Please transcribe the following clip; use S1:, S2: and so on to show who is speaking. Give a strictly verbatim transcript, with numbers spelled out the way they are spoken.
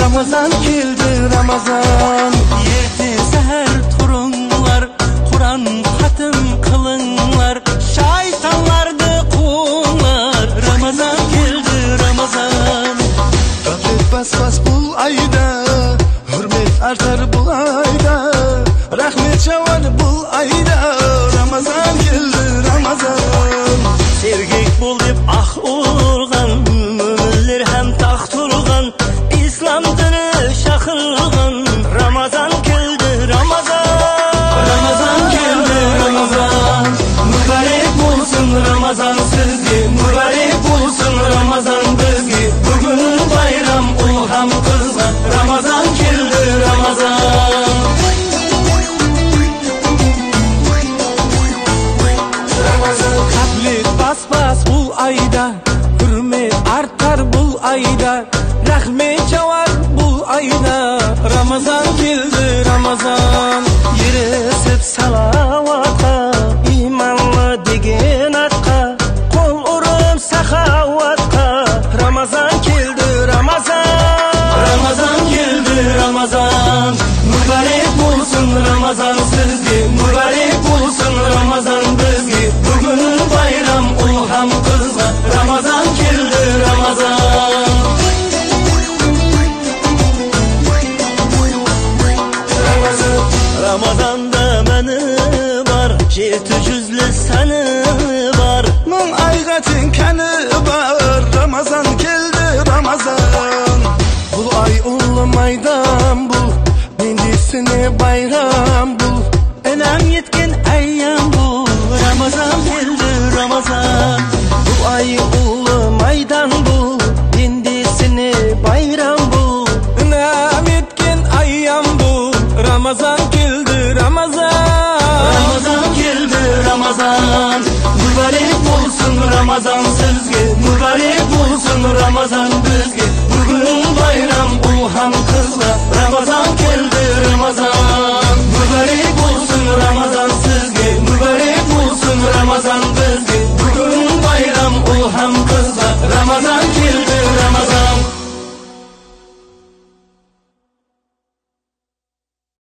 S1: Ramazan keldi Ramazan.
S2: Yerdi seher turunlar, Kur'an hatim kılınlar, şeytanlardı kullar. Ramazan geldi Ramazan.
S1: Gaflet bas bas bu ayda, hürmet artar bu ayda, rahmet çavar bu ayda. Ramazan geldi Ramazan.
S2: Sergek bulup ah urgan, müminler hem taxt urgan, İslam dini şakılgan. Ramazan geldi Ramazan. Ramazan geldi Ramazan. Mübarek bulsun Ramazan sizge, mübarek bulsun Ramazan bizge. Bugün bayram ulham kızlar. Ramazan geldi Ramazan.
S1: Gaflet bas bas bu ayda, hürmet artar bu ayda, rahmet çavar bu ayda. Ramazan geldi Ramazan.
S2: Yürüsüp salavata, imanlı degen atqa, kol urup sahavatqa. Ramazan geldi Ramazan. Ramazan geldi Ramazan. Mübarek bulsun Ramazan sizge, mübarek bulsun Ramazan bizge. Bugün bayram ulham kızlar. Ramazan geldi Ramazan. Ramazanda meni var, жеті жүзлі səni var.
S1: Nun aygatin kanı var. Ramazan geldi Ramazan. Bu ay ulu maydan bul, bindisini bayram bul.
S2: Önem yetkin ayyam bu. Ramazan geldi Ramazan.
S1: Bu ay ulu maydan bul, bindisini bayram bul. Önem yetkin ayyam bul. Ramazan geldi Ramazan.
S2: Ramazan geldi Ramazan. Mübarek bulsun Ramazan sizge, mübarek bulsun Ramazan